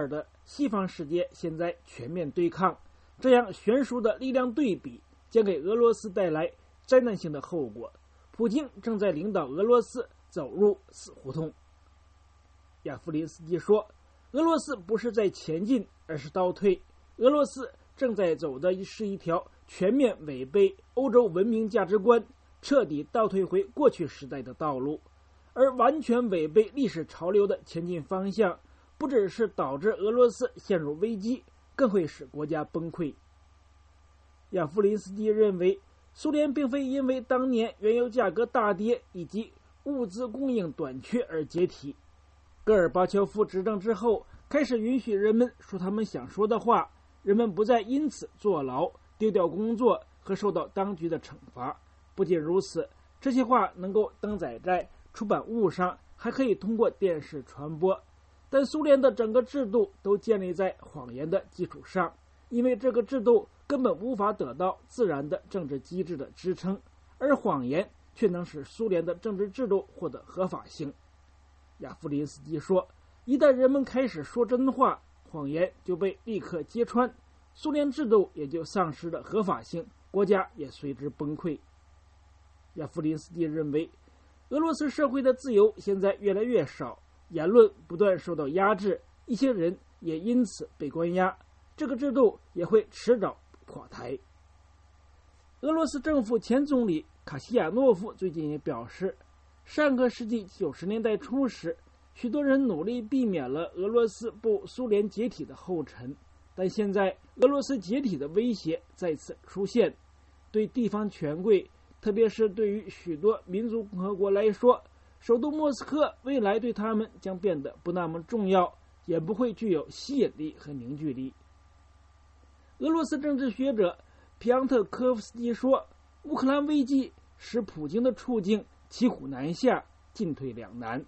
西方世界现在全面对抗，这样悬殊的力量对比将给俄罗斯带来灾难性的后果。普京正在领导俄罗斯走入死胡同。亚夫林斯基说，俄罗斯不是在前进，而是倒退。俄罗斯正在走的是一条全面违背欧洲文明价值观、彻底倒退回过去时代的道路，而完全违背历史潮流的前进方向，不只是导致俄罗斯陷入危机，更会使国家崩溃。亚夫林斯基认为，苏联并非因为当年原油价格大跌以及物资供应短缺而解体。戈尔巴乔夫执政之后，开始允许人们说他们想说的话，人们不再因此坐牢、丢掉工作和受到当局的惩罚。不仅如此，这些话能够登载在出版物上，还可以通过电视传播。但苏联的整个制度都建立在谎言的基础上，因为这个制度根本无法得到自然的政治机制的支撑，而谎言却能使苏联的政治制度获得合法性。亚夫林斯基说，一旦人们开始说真话，谎言就被立刻揭穿，苏联制度也就丧失了合法性，国家也随之崩溃。亚夫林斯基认为，俄罗斯社会的自由现在越来越少，言论不断受到压制，一些人也因此被关押，这个制度也会迟早垮台。俄罗斯政府前总理卡西亚诺夫最近也表示，上个世纪90年代初时，许多人努力避免了俄罗斯步苏联解体的后尘，但现在俄罗斯解体的威胁再次出现，对地方权贵，特别是对于许多民族共和国来说，首都莫斯科未来对他们将变得不那么重要，也不会具有吸引力和凝聚力。俄罗斯政治学者皮昂特科夫斯基说，乌克兰危机使普京的处境骑虎难下，进退两难。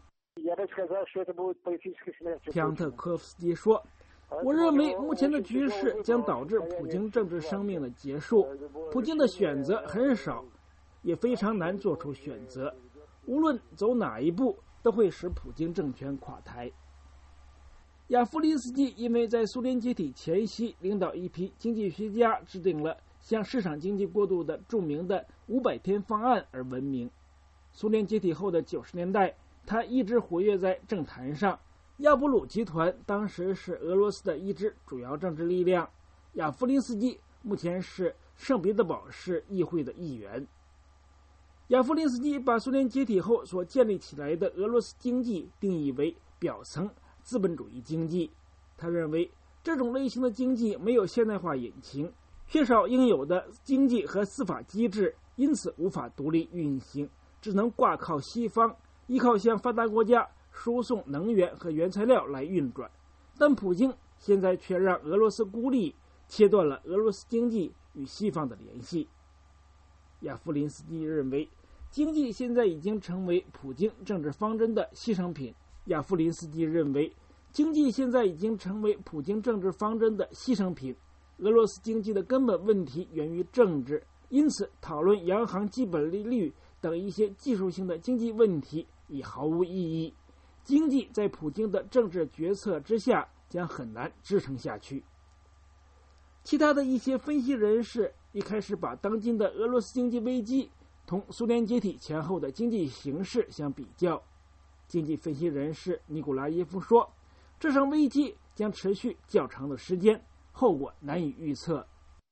皮昂特科夫斯基说，我认为目前的局势将导致普京政治生命的结束，普京的选择很少，也非常难做出选择，无论走哪一步都会使普京政权垮台。亚夫林斯基因为在苏联解体前夕领导一批经济学家制定了向市场经济过渡的著名的500天方案而闻名。苏联解体后的90年代，他一直活跃在政坛上。亚布鲁集团当时是俄罗斯的一支主要政治力量。亚夫林斯基目前是圣彼得堡市议会的议员。亚夫林斯基把苏联解体后所建立起来的俄罗斯经济定义为表层资本主义经济。他认为这种类型的经济没有现代化引擎，缺少应有的经济和司法机制，因此无法独立运行，只能挂靠西方，依靠向发达国家输送能源和原材料来运转。但普京现在却让俄罗斯孤立，切断了俄罗斯经济与西方的联系。亚夫林斯基认为，经济现在已经成为普京政治方针的牺牲品。亚夫林斯基认为，经济现在已经成为普京政治方针的牺牲品。俄罗斯经济的根本问题源于政治，因此讨论央行基本利率等一些技术性的经济问题已毫无意义。经济在普京的政治决策之下将很难支撑下去。其他的一些分析人士一开始把当今的俄罗斯经济危机同苏联解体前后的经济形势相比较。经济分析人士尼古拉耶夫说，这场危机将持续较长的时间，后果难以预测。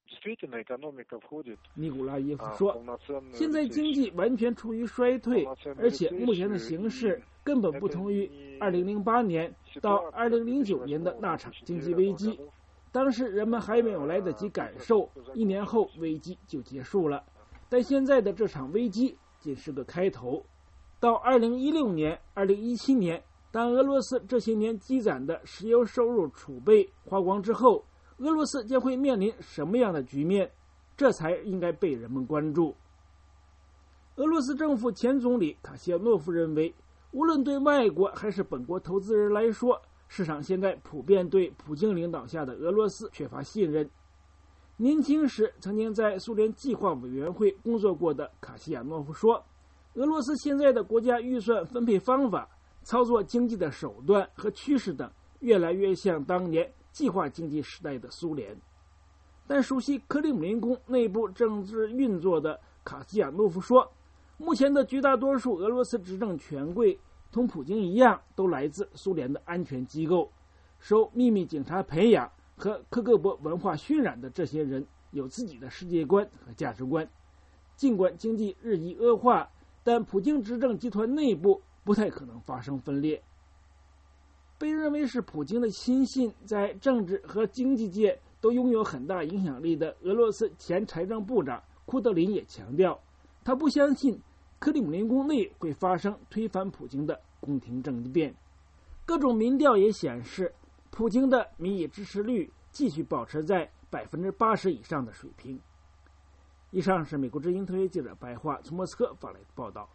尼古拉耶夫说，现在经济完全处于衰退，而且目前的形势根本不同于2008年到2009年的那场经济危机。当时人们还没有来得及感受，1年后危机就结束了。但现在的这场危机仅是个开头。到2016年、2017年，当俄罗斯这些年积攒的石油收入储备花光之后，俄罗斯将会面临什么样的局面？这才应该被人们关注。俄罗斯政府前总理卡谢诺夫认为，无论对外国还是本国投资人来说，市场现在普遍对普京领导下的俄罗斯缺乏信任。年轻时曾经在苏联计划委员会工作过的卡西亚诺夫说，俄罗斯现在的国家预算分配方法、操作经济的手段和趋势等，越来越像当年计划经济时代的苏联。但熟悉克里姆林宫内部政治运作的卡西亚诺夫说，目前的绝大多数俄罗斯执政权贵同普京一样，都来自苏联的安全机构，受秘密警察培养和克格勃文化熏染的这些人有自己的世界观和价值观。尽管经济日益恶化，但普京执政集团内部不太可能发生分裂。被认为是普京的亲信，在政治和经济界都拥有很大影响力的俄罗斯前财政部长库德林也强调，他不相信克里姆林宫内会发生推翻普京的宫廷政变。各种民调也显示，普京的民意支持率继续保持在80%以上的水平。以上是美国之音特约记者白桦从莫斯科发来的报道。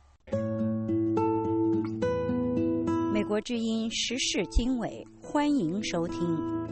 美国之音时事经纬，欢迎收听。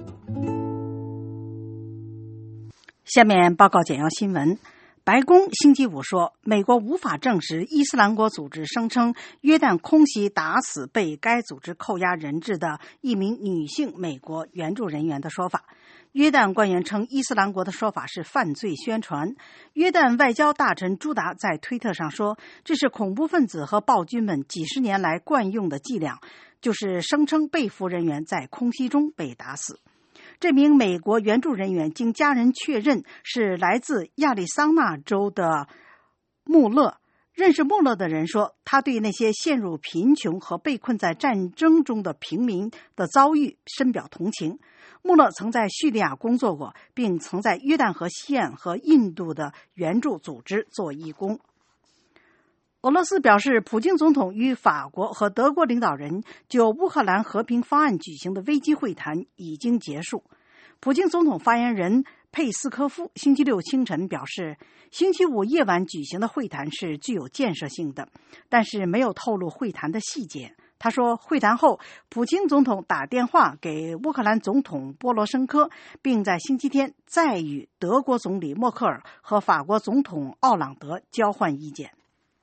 下面报告简要新闻。白宫星期五说，美国无法证实伊斯兰国组织声称约旦空袭打死被该组织扣押人质的一名女性美国援助人员的说法。约旦官员称伊斯兰国的说法是犯罪宣传。约旦外交大臣朱达在推特上说，这是恐怖分子和暴君们几十年来惯用的伎俩，就是声称被俘人员在空袭中被打死。这名美国援助人员经家人确认是来自亚利桑那州的穆勒。认识穆勒的人说，他对那些陷入贫穷和被困在战争中的平民的遭遇深表同情。穆勒曾在叙利亚工作过，并曾在约旦河西岸和印度的援助组织做义工。俄罗斯表示，普京总统与法国和德国领导人就乌克兰和平方案举行的危机会谈已经结束。普京总统发言人佩斯科夫星期六清晨表示，星期五夜晚举行的会谈是具有建设性的，但是没有透露会谈的细节。他说，会谈后，普京总统打电话给乌克兰总统波罗申科，并在星期天再与德国总理默克尔和法国总统奥朗德交换意见。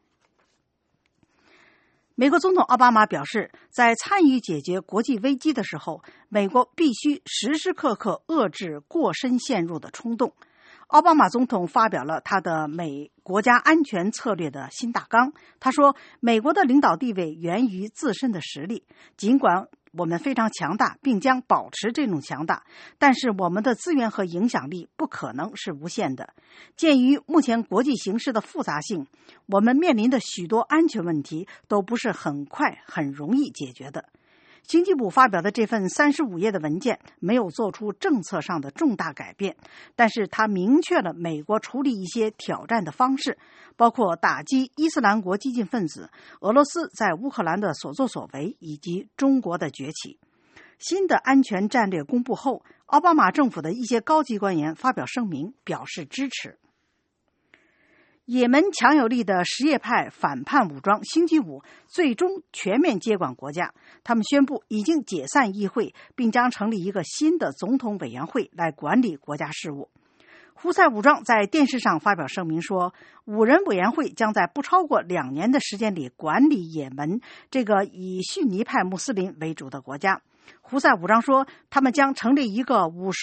美国总统奥巴马表示，在参与解决国际危机的时候，美国必须时时刻刻遏制过深陷入的冲动。奥巴马总统发表了他的国家安全策略的新大纲。他说，美国的领导地位源于自身的实力，尽管我们非常强大，并将保持这种强大，但是我们的资源和影响力不可能是无限的。鉴于目前国际形势的复杂性，我们面临的许多安全问题都不是很快很容易解决的。经济部发表的这份35页的文件没有做出政策上的重大改变，但是它明确了美国处理一些挑战的方式，包括打击伊斯兰国激进分子、俄罗斯在乌克兰的所作所为以及中国的崛起。新的安全战略公布后，奥巴马政府的一些高级官员发表声明表示支持。也门强有力的什叶派反叛武装星期五最终全面接管国家，他们宣布已经解散议会，并将成立一个新的总统委员会来管理国家事务。胡塞武装在电视上发表声明说，5人委员会将在不超过2年的时间里管理也门这个以逊尼派穆斯林为主的国家。胡塞武装说，他们将成立一个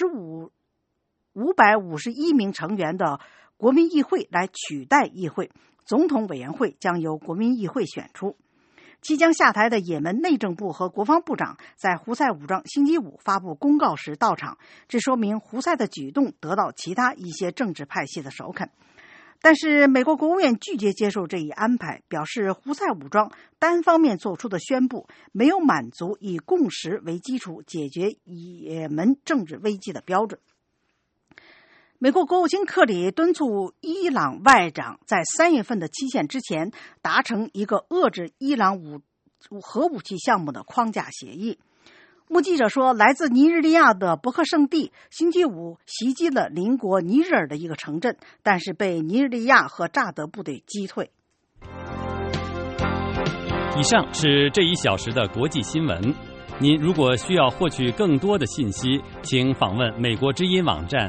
551名成员的国民议会来取代议会，总统委员会将由国民议会选出。即将下台的也门内政部和国防部长在胡塞武装星期五发布公告时到场，这说明胡塞的举动得到其他一些政治派系的首肯。但是美国国务院拒绝接受这一安排，表示胡塞武装单方面做出的宣布没有满足以共识为基础解决也门政治危机的标准。美国国务卿克里敦促伊朗外长在3月份的期限之前达成一个遏制伊朗核武器项目的框架协议。目击者说，来自尼日利亚的伯克圣地星期五袭击了邻国尼日尔的一个城镇，但是被尼日利亚和乍得部队击退。 以上是这1小时的国际新闻。您如果需要获取更多的信息，请访问美国之音网站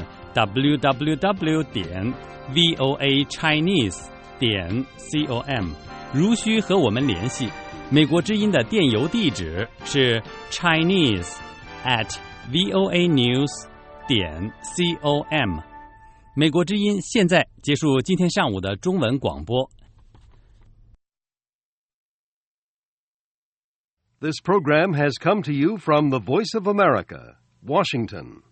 www.voachinese.com。如需和我们联系，美国之音的电邮地址是 chinese@ voanews.com。美国之音现在结束今天上午的中文广播。 This program has come to you from the Voice of America, Washington.